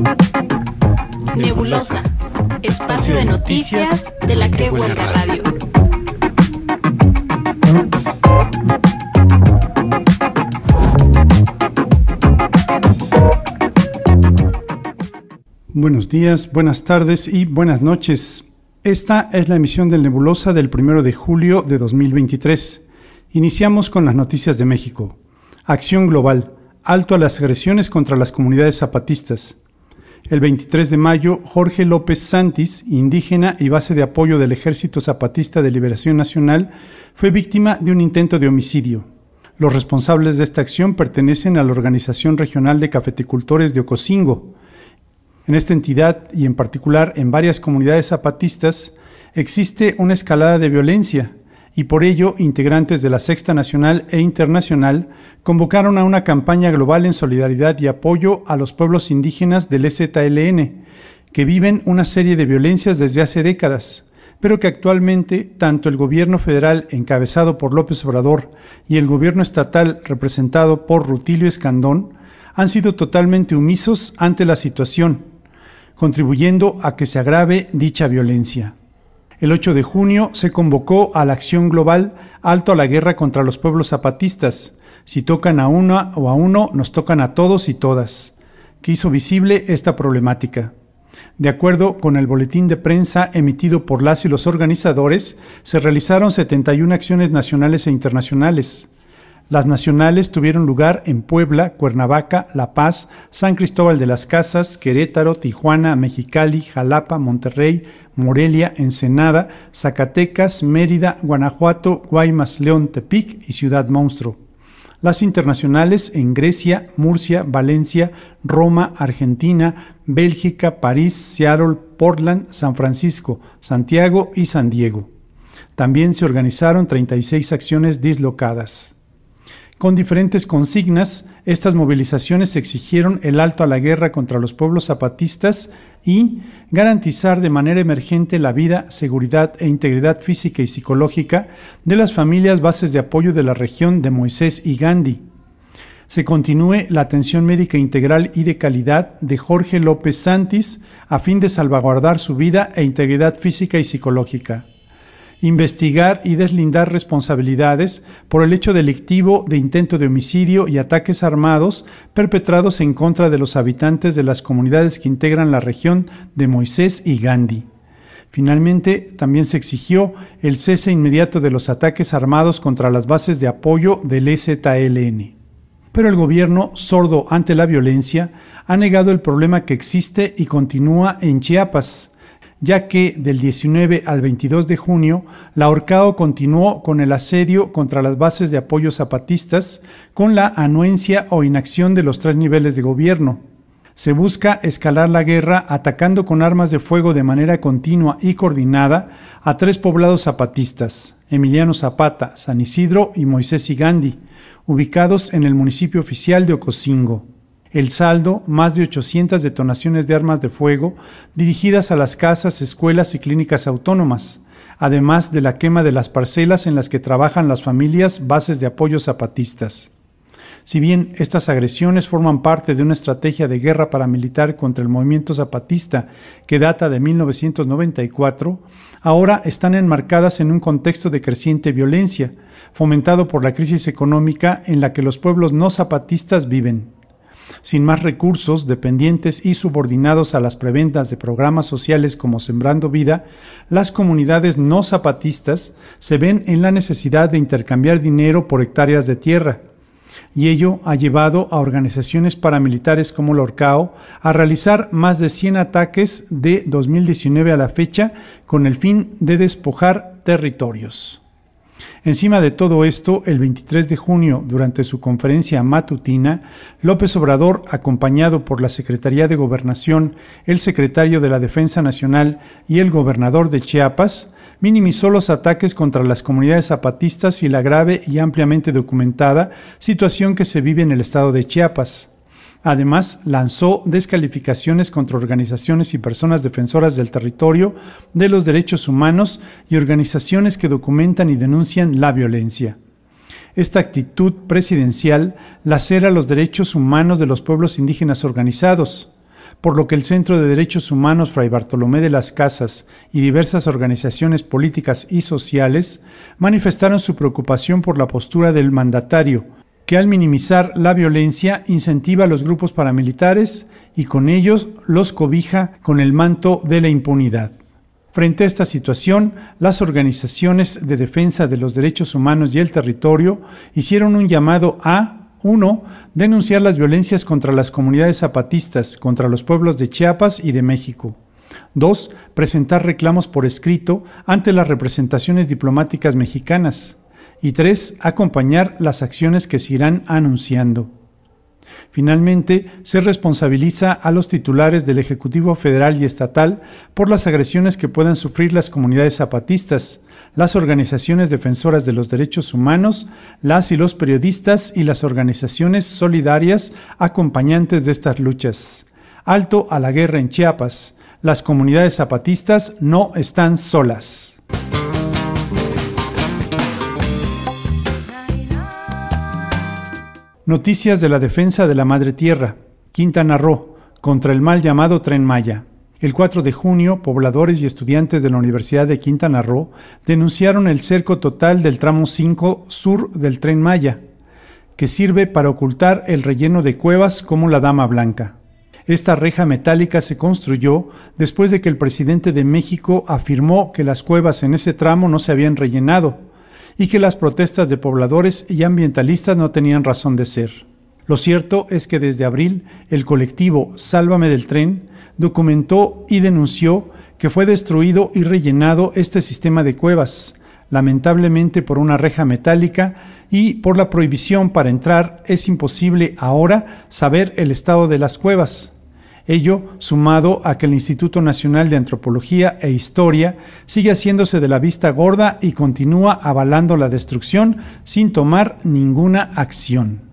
Nebulosa, espacio de noticias de la Que Huelga Radio. Buenos días, buenas tardes y buenas noches. Esta es la emisión del Nebulosa del 1 de julio de 2023. Iniciamos con las noticias de México. Acción global. Alto a las agresiones contra las comunidades zapatistas. El 23 de mayo, Jorge López Santis, indígena y base de apoyo del Ejército Zapatista de Liberación Nacional, fue víctima de un intento de homicidio. Los responsables de esta acción pertenecen a la Organización Regional de Cafeticultores de Ocosingo. En esta entidad, y en particular en varias comunidades zapatistas, existe una escalada de violencia, y por ello integrantes de la Sexta Nacional e Internacional convocaron a una campaña global en solidaridad y apoyo a los pueblos indígenas del EZLN, que viven una serie de violencias desde hace décadas, pero que actualmente tanto el gobierno federal encabezado por López Obrador y el gobierno estatal representado por Rutilio Escandón han sido totalmente omisos ante la situación, contribuyendo a que se agrave dicha violencia. El 8 de junio se convocó a la acción global Alto a la guerra contra los pueblos zapatistas. Si tocan a una o a uno, nos tocan a todos y todas, que hizo visible esta problemática. De acuerdo con el boletín de prensa emitido por las y los organizadores, se realizaron 71 acciones nacionales e internacionales. Las nacionales tuvieron lugar en Puebla, Cuernavaca, La Paz, San Cristóbal de las Casas, Querétaro, Tijuana, Mexicali, Jalapa, Monterrey, Morelia, Ensenada, Zacatecas, Mérida, Guanajuato, Guaymas, León, Tepic y Ciudad Monstruo. Las internacionales en Grecia, Murcia, Valencia, Roma, Argentina, Bélgica, París, Seattle, Portland, San Francisco, Santiago y San Diego. También se organizaron 36 acciones dislocadas. Con diferentes consignas, estas movilizaciones exigieron el alto a la guerra contra los pueblos zapatistas y garantizar de manera emergente la vida, seguridad e integridad física y psicológica de las familias bases de apoyo de la región de Moisés y Gandhi. Se continúe la atención médica integral y de calidad de Jorge López Santis a fin de salvaguardar su vida e integridad física y psicológica. Investigar y deslindar responsabilidades por el hecho delictivo de intento de homicidio y ataques armados perpetrados en contra de los habitantes de las comunidades que integran la región de Moisés y Gandhi. Finalmente, también se exigió el cese inmediato de los ataques armados contra las bases de apoyo del EZLN. Pero el gobierno, sordo ante la violencia, ha negado el problema que existe y continúa en Chiapas, ya que del 19 al 22 de junio, la Orcao continuó con el asedio contra las bases de apoyo zapatistas con la anuencia o inacción de los 3 niveles de gobierno. Se busca escalar la guerra atacando con armas de fuego de manera continua y coordinada a 3 poblados zapatistas, Emiliano Zapata, San Isidro y Moisés y Gandhi, ubicados en el municipio oficial de Ocosingo. El saldo, más de 800 detonaciones de armas de fuego dirigidas a las casas, escuelas y clínicas autónomas, además de la quema de las parcelas en las que trabajan las familias bases de apoyo zapatistas. Si bien estas agresiones forman parte de una estrategia de guerra paramilitar contra el movimiento zapatista que data de 1994, ahora están enmarcadas en un contexto de creciente violencia, fomentado por la crisis económica en la que los pueblos no zapatistas viven. Sin más recursos, dependientes y subordinados a las prebendas de programas sociales como Sembrando Vida, las comunidades no zapatistas se ven en la necesidad de intercambiar dinero por hectáreas de tierra, y ello ha llevado a organizaciones paramilitares como la Orcao a realizar más de 100 ataques de 2019 a la fecha con el fin de despojar territorios. Encima de todo esto, el 23 de junio, durante su conferencia matutina, López Obrador, acompañado por la Secretaría de Gobernación, el secretario de la Defensa Nacional y el gobernador de Chiapas, minimizó los ataques contra las comunidades zapatistas y la grave y ampliamente documentada situación que se vive en el estado de Chiapas. Además, lanzó descalificaciones contra organizaciones y personas defensoras del territorio, de los derechos humanos y organizaciones que documentan y denuncian la violencia. Esta actitud presidencial lacera los derechos humanos de los pueblos indígenas organizados, por lo que el Centro de Derechos Humanos Fray Bartolomé de las Casas y diversas organizaciones políticas y sociales manifestaron su preocupación por la postura del mandatario, que al minimizar la violencia incentiva a los grupos paramilitares y con ellos los cobija con el manto de la impunidad. Frente a esta situación, las organizaciones de defensa de los derechos humanos y el territorio hicieron un llamado a 1. Denunciar las violencias contra las comunidades zapatistas, contra los pueblos de Chiapas y de México. 2. Presentar reclamos por escrito ante las representaciones diplomáticas mexicanas. Y 3. Acompañar las acciones que se irán anunciando. Finalmente, se responsabiliza a los titulares del Ejecutivo Federal y Estatal por las agresiones que puedan sufrir las comunidades zapatistas, las organizaciones defensoras de los derechos humanos, las y los periodistas y las organizaciones solidarias acompañantes de estas luchas. Alto a la guerra en Chiapas. Las comunidades zapatistas no están solas. Noticias de la defensa de la Madre Tierra. Quintana Roo, contra el mal llamado Tren Maya. El 4 de junio, pobladores y estudiantes de la Universidad de Quintana Roo denunciaron el cerco total del tramo 5 sur del Tren Maya, que sirve para ocultar el relleno de cuevas como la Dama Blanca. Esta reja metálica se construyó después de que el presidente de México afirmó que las cuevas en ese tramo no se habían rellenado y que las protestas de pobladores y ambientalistas no tenían razón de ser. Lo cierto es que desde abril, el colectivo Sálvame del Tren documentó y denunció que fue destruido y rellenado este sistema de cuevas, lamentablemente por una reja metálica y por la prohibición para entrar. Es imposible ahora saber el estado de las cuevas. Ello sumado a que el Instituto Nacional de Antropología e Historia sigue haciéndose de la vista gorda y continúa avalando la destrucción sin tomar ninguna acción.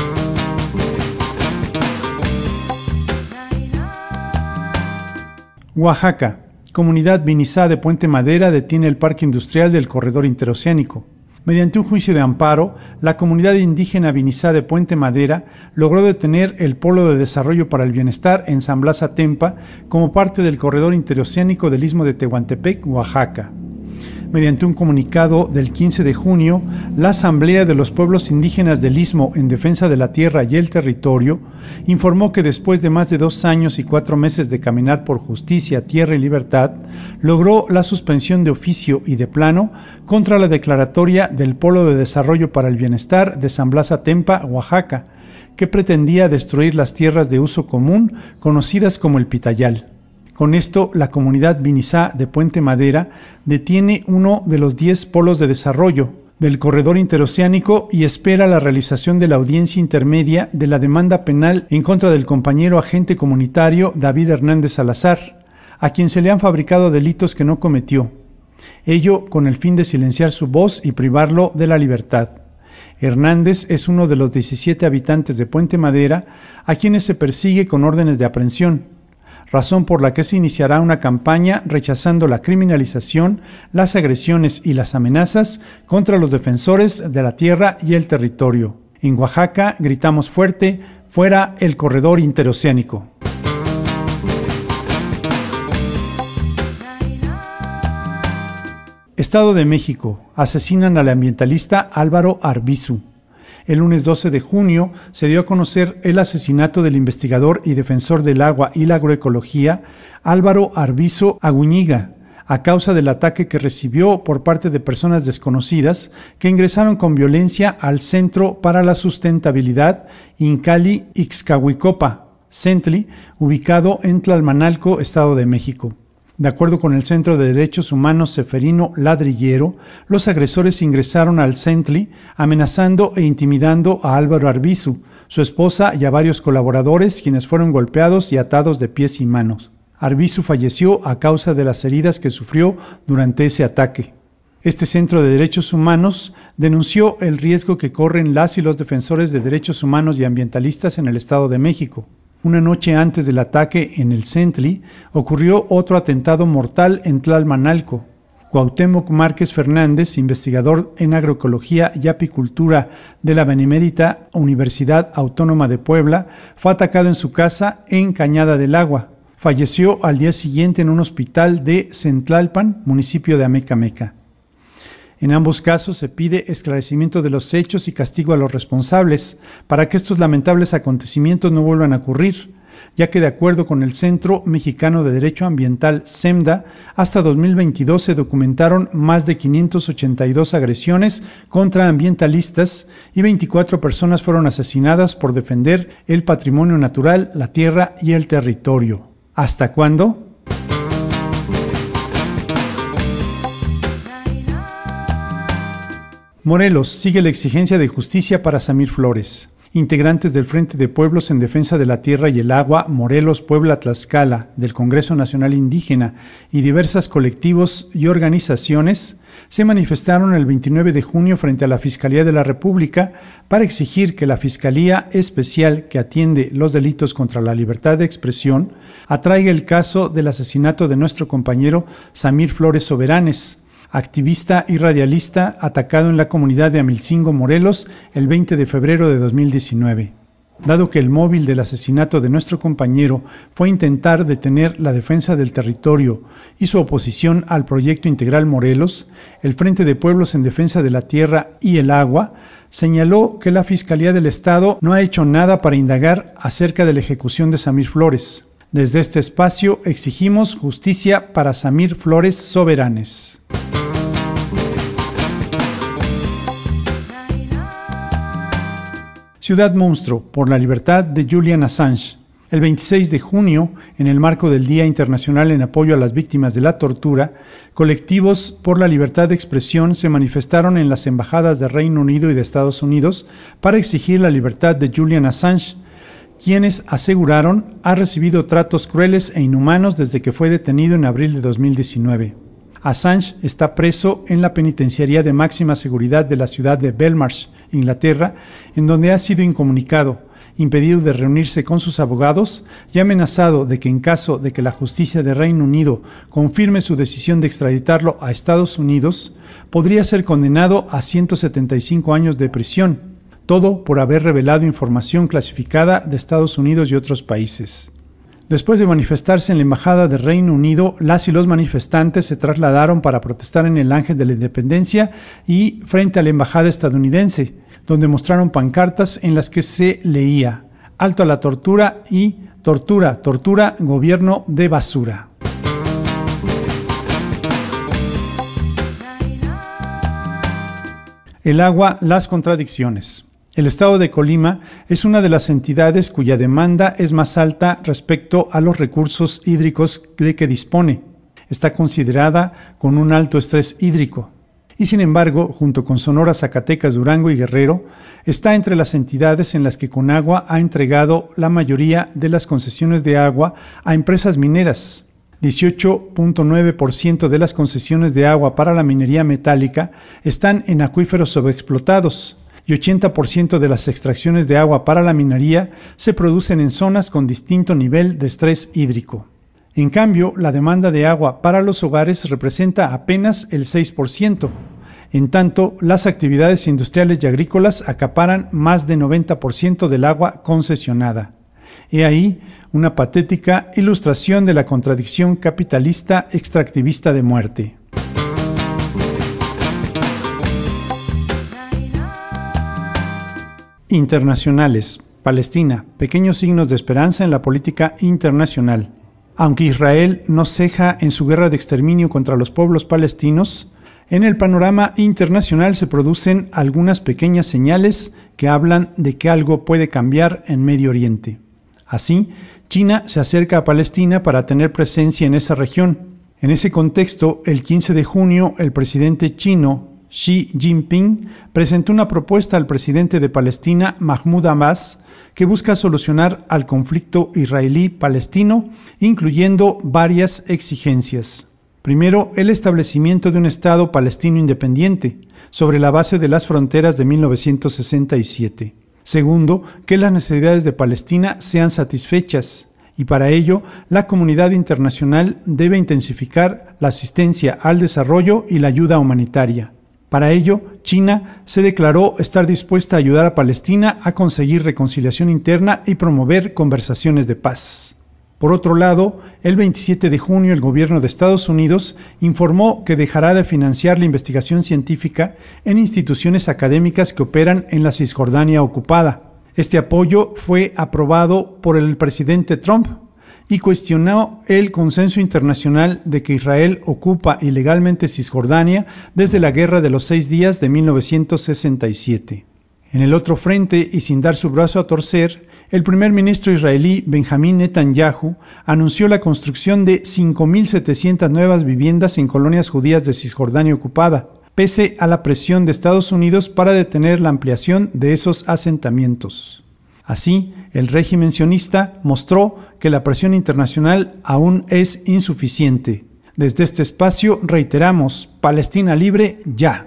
Oaxaca. Comunidad Vinizá de Puente Madera detiene el parque industrial del corredor interoceánico. Mediante un juicio de amparo, la comunidad indígena Vinizá de Puente Madera logró detener el Polo de Desarrollo para el Bienestar en San Blas Atempa como parte del corredor interoceánico del Istmo de Tehuantepec, Oaxaca. Mediante un comunicado del 15 de junio, la Asamblea de los Pueblos Indígenas del Istmo en Defensa de la Tierra y el Territorio informó que después de más de 2 años y 4 meses de caminar por justicia, tierra y libertad, logró la suspensión de oficio y de plano contra la declaratoria del Polo de Desarrollo para el Bienestar de San Blas Atempa, Oaxaca, que pretendía destruir las tierras de uso común conocidas como el Pitayal. Con esto, la comunidad Vinizá de Puente Madera detiene uno de los 10 polos de desarrollo del corredor interoceánico y espera la realización de la audiencia intermedia de la demanda penal en contra del compañero agente comunitario David Hernández Salazar, a quien se le han fabricado delitos que no cometió. Ello con el fin de silenciar su voz y privarlo de la libertad. Hernández es uno de los 17 habitantes de Puente Madera a quienes se persigue con órdenes de aprehensión, razón por la que se iniciará una campaña rechazando la criminalización, las agresiones y las amenazas contra los defensores de la tierra y el territorio. En Oaxaca gritamos fuerte: fuera el corredor interoceánico. Estado de México. Asesinan al ambientalista Álvaro Arbizu. El lunes 12 de junio se dio a conocer el asesinato del investigador y defensor del agua y la agroecología Álvaro Arbizu Aguñiga, a causa del ataque que recibió por parte de personas desconocidas que ingresaron con violencia al Centro para la Sustentabilidad Incali Ixcahuicopa, CENTLI, ubicado en Tlalmanalco, Estado de México. De acuerdo con el Centro de Derechos Humanos Seferino Ladrillero, los agresores ingresaron al CENTLI amenazando e intimidando a Álvaro Arbizu, su esposa y a varios colaboradores, quienes fueron golpeados y atados de pies y manos. Arbizu falleció a causa de las heridas que sufrió durante ese ataque. Este Centro de Derechos Humanos denunció el riesgo que corren las y los defensores de derechos humanos y ambientalistas en el Estado de México. Una noche antes del ataque en el CENTLI, ocurrió otro atentado mortal en Tlalmanalco, Cuauhtémoc Márquez Fernández, investigador en agroecología y apicultura de la Benemérita Universidad Autónoma de Puebla, fue atacado en su casa en Cañada del Agua. Falleció al día siguiente en un hospital de Centlalpan, municipio de Amecameca. En ambos casos se pide esclarecimiento de los hechos y castigo a los responsables para que estos lamentables acontecimientos no vuelvan a ocurrir, ya que de acuerdo con el Centro Mexicano de Derecho Ambiental, CEMDA, hasta 2022 se documentaron más de 582 agresiones contra ambientalistas y 24 personas fueron asesinadas por defender el patrimonio natural, la tierra y el territorio. ¿Hasta cuándo? Morelos sigue la exigencia de justicia para Samir Flores. Integrantes del Frente de Pueblos en Defensa de la Tierra y el Agua, Morelos, Puebla, Tlaxcala, del Congreso Nacional Indígena y diversos colectivos y organizaciones se manifestaron el 29 de junio frente a la Fiscalía de la República para exigir que la Fiscalía Especial que atiende los delitos contra la libertad de expresión atraiga el caso del asesinato de nuestro compañero Samir Flores Soberanes, activista y radialista atacado en la comunidad de Amilcingo, Morelos, el 20 de febrero de 2019. Dado que el móvil del asesinato de nuestro compañero fue intentar detener la defensa del territorio y su oposición al proyecto integral Morelos, el Frente de Pueblos en Defensa de la Tierra y el Agua señaló que la Fiscalía del Estado no ha hecho nada para indagar acerca de la ejecución de Samir Flores. Desde este espacio exigimos justicia para Samir Flores Soberanes. Ciudad Monstruo, por la libertad de Julian Assange. El 26 de junio, en el marco del Día Internacional en apoyo a las víctimas de la tortura, colectivos por la libertad de expresión se manifestaron en las embajadas de Reino Unido y de Estados Unidos para exigir la libertad de Julian Assange, quienes aseguraron ha recibido tratos crueles e inhumanos desde que fue detenido en abril de 2019. Assange está preso en la penitenciaría de máxima seguridad de la ciudad de Belmarsh, Inglaterra, en donde ha sido incomunicado, impedido de reunirse con sus abogados y amenazado de que en caso de que la justicia de Reino Unido confirme su decisión de extraditarlo a Estados Unidos, podría ser condenado a 175 años de prisión, todo por haber revelado información clasificada de Estados Unidos y otros países. Después de manifestarse en la Embajada de Reino Unido, las y los manifestantes se trasladaron para protestar en el Ángel de la Independencia y frente a la Embajada estadounidense, donde mostraron pancartas en las que se leía «Alto a la tortura» y «Tortura, tortura, gobierno de basura». El agua, las contradicciones. El estado de Colima es una de las entidades cuya demanda es más alta respecto a los recursos hídricos de que dispone. Está considerada con un alto estrés hídrico. Y sin embargo, junto con Sonora, Zacatecas, Durango y Guerrero, está entre las entidades en las que Conagua ha entregado la mayoría de las concesiones de agua a empresas mineras. 18.9% de las concesiones de agua para la minería metálica están en acuíferos subexplotados y 80% de las extracciones de agua para la minería se producen en zonas con distinto nivel de estrés hídrico. En cambio, la demanda de agua para los hogares representa apenas el 6%. En tanto, las actividades industriales y agrícolas acaparan más de 90% del agua concesionada. He ahí una patética ilustración de la contradicción capitalista extractivista de muerte. Internacionales. Palestina. Pequeños signos de esperanza en la política internacional. Aunque Israel no ceja en su guerra de exterminio contra los pueblos palestinos, en el panorama internacional se producen algunas pequeñas señales que hablan de que algo puede cambiar en Medio Oriente. Así, China se acerca a Palestina para tener presencia en esa región. En ese contexto, el 15 de junio, el presidente chino Xi Jinping presentó una propuesta al presidente de Palestina, Mahmoud Abbas, que busca solucionar al conflicto israelí-palestino, incluyendo varias exigencias. Primero, el establecimiento de un Estado palestino independiente, sobre la base de las fronteras de 1967. Segundo, que las necesidades de Palestina sean satisfechas. y para ello la comunidad internacional debe intensificar la asistencia al desarrollo y la ayuda humanitaria. Para ello, China se declaró estar dispuesta a ayudar a Palestina a conseguir reconciliación interna y promover conversaciones de paz. Por otro lado, el 27 de junio el gobierno de Estados Unidos informó que dejará de financiar la investigación científica en instituciones académicas que operan en la Cisjordania ocupada. Este apoyo fue aprobado por el presidente Trump y cuestionó el consenso internacional de que Israel ocupa ilegalmente Cisjordania desde la Guerra de los 6 días de 1967. En el otro frente, y sin dar su brazo a torcer, el primer ministro israelí Benjamín Netanyahu anunció la construcción de 5.700 nuevas viviendas en colonias judías de Cisjordania ocupada, pese a la presión de Estados Unidos para detener la ampliación de esos asentamientos. Así, el régimen sionista mostró que la presión internacional aún es insuficiente. Desde este espacio reiteramos: Palestina libre ya.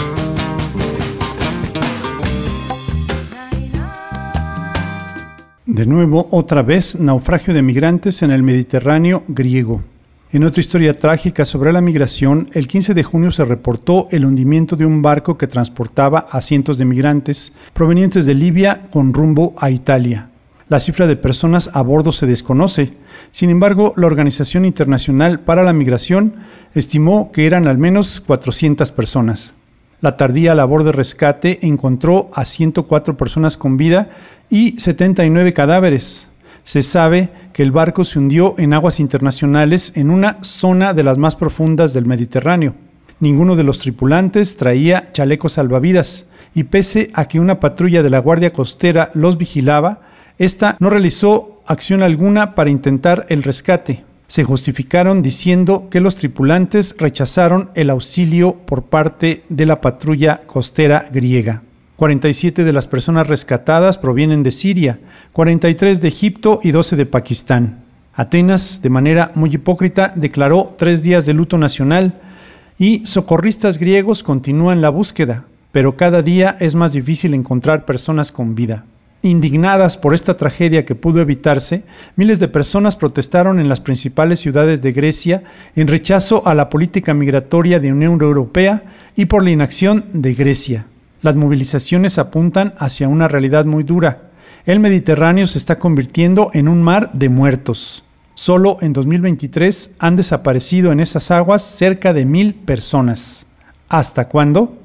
De nuevo, otra vez, naufragio de migrantes en el Mediterráneo griego. En otra historia trágica sobre la migración, el 15 de junio se reportó el hundimiento de un barco que transportaba a cientos de migrantes provenientes de Libia con rumbo a Italia. La cifra de personas a bordo se desconoce. Sin embargo, la Organización Internacional para la Migración estimó que eran al menos 400 personas. La tardía labor de rescate encontró a 104 personas con vida y 79 cadáveres. Se sabe que el barco se hundió en aguas internacionales en una zona de las más profundas del Mediterráneo. Ninguno de los tripulantes traía chalecos salvavidas y pese a que una patrulla de la Guardia Costera los vigilaba, esta no realizó acción alguna para intentar el rescate. Se justificaron diciendo que los tripulantes rechazaron el auxilio por parte de la patrulla costera griega. 47 de las personas rescatadas provienen de Siria, 43 de Egipto y 12 de Pakistán. Atenas, de manera muy hipócrita, declaró 3 días de luto nacional y socorristas griegos continúan la búsqueda, pero cada día es más difícil encontrar personas con vida. Indignadas por esta tragedia que pudo evitarse, miles de personas protestaron en las principales ciudades de Grecia en rechazo a la política migratoria de la Unión Europea y por la inacción de Grecia. Las movilizaciones apuntan hacia una realidad muy dura. El Mediterráneo se está convirtiendo en un mar de muertos. Solo en 2023 han desaparecido en esas aguas cerca de 1,000 personas. ¿Hasta cuándo?